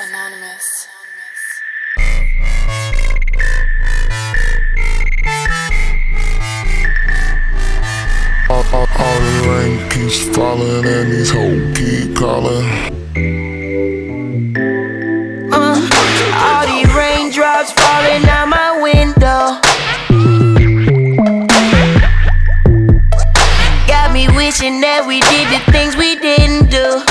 Anonymous. All the rain keeps falling and these hoes keep calling. All these raindrops falling out my window got me wishing that we did the things we didn't do.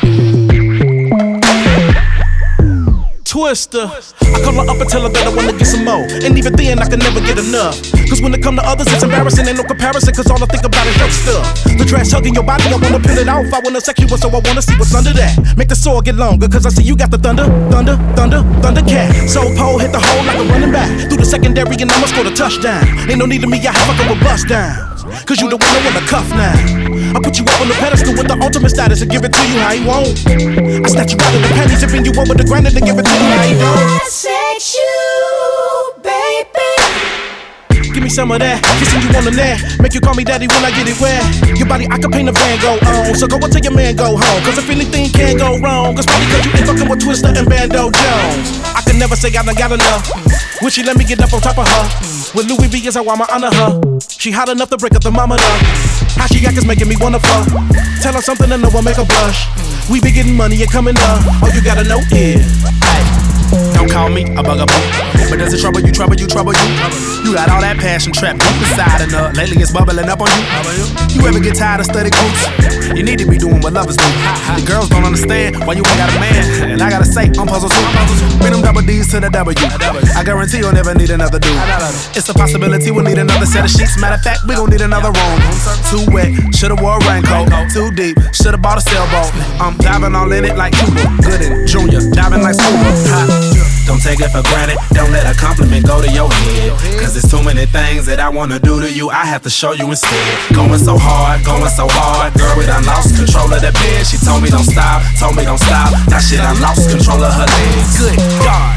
Twister, I call her up and tell her that I wanna get some more. And even then, I can never get enough. Cause when it come to others, it's embarrassing, ain't no comparison. Cause all I think about is your stuff. The trash hugging your body, I wanna peel it off. I wanna sex you, so I wanna see what's under that. Make the sword get longer, cause I see you got the Thundercat. Soul pole hit the hole like a running back. Through the secondary, and I'ma score the touchdown. Ain't no need of me, I fuck up with bust down. Cause you the one that wanna cuff now. I put you up on the pedestal with the ultimate status and give it to you how you want. I snatch you out of the panties and bring you over the ground and give it to you how you don't. I sex you, baby. Give me some of that, kissing you on the neck. Make you call me daddy when I get it wet. Your body, I can paint a Van Gogh on. So go and tell your man go home. Cause if anything can go wrong, it's probably cause you ain't fucking with Twister and Bando Jones. I can never say I done got enough. When she let me get up on top of her. With Louis V is how I'ma honor her. She hot enough to break up the thermometer. How she act is making me wanna fuck. Tell her something and no one make her blush. We be getting money and coming up. All you gotta know is don't call me a bugaboo, but does it trouble you, trouble you, trouble you? You got all that passion trapped deep inside, and lately it's bubbling up on you. You ever get tired of study groups? You need to be doing what lovers do. The girls don't understand why you ain't got a man, and I gotta say, I'm puzzled too. Bring them double D's to the W. I guarantee you'll never need another dude. It's a possibility we'll need another set of sheets. Matter of fact, we gon' need another room. Too wet, should've wore a raincoat. Too deep, should've bought a sailboat. I'm diving all in it like Cuba Gooding Jr. Diving like scuba. Don't take it for granted, don't let a compliment go to your head. Cause there's too many things that I wanna do to you, I have to show you instead. Going so hard, girl, we done lost control of the bed. She told me don't stop, now shit, I lost control of her legs. Good God.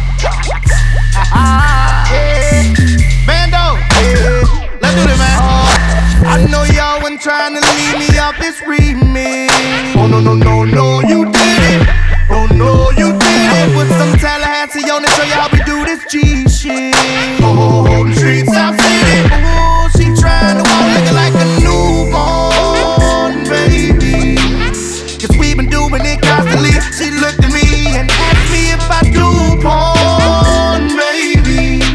Bando, let's do this, man. I know y'all wasn't trying to leave me off this remix. Oh no, you did it. Oh no, you did it. Put some Tallahassee on it, show you how we do this G shit. Oh, the streets South City. Oh, she trying to walk looking like a newborn baby. Cause we been doing it constantly. She looked at me and asked me if I do porn, baby.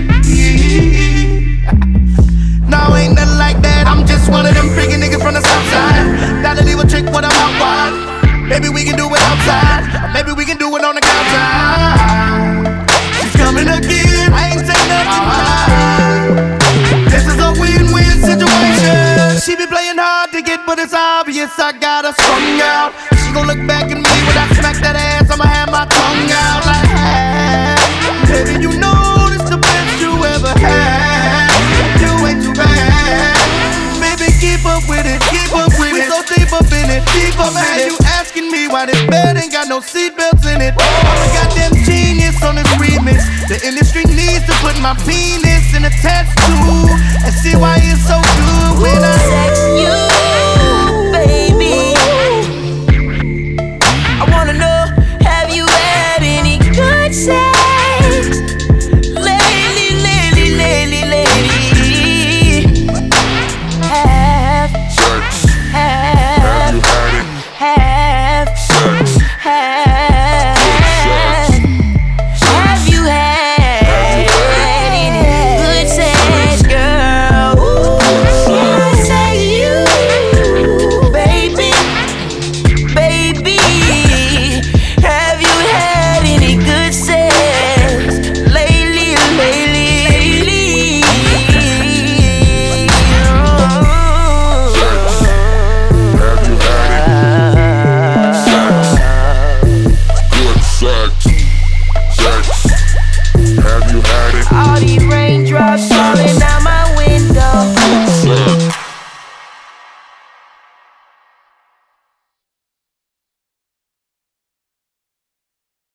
No, ain't nothing like that. I'm just one of them freaky niggas from the south side. Gotta leave a trick when I'm out wide. Maybe we can do it outside, or maybe we can do it on the outside. She's coming again, I ain't saying nothing. This is a win-win situation. She be playing hard to get, but it's obvious I got her strung out. She gon' look back at me when I smack that ass, I'ma have my tongue out like, hey, baby, you know this the best you ever had. You ain't too bad. Baby, keep up with it, keep up with it. We so deep up in it, deep up in it. Asking me why this bed ain't got no seatbelts in it. I'm a goddamn genius on this remix. The industry needs to put my penis in a tattoo and see why it's so good when I sex you.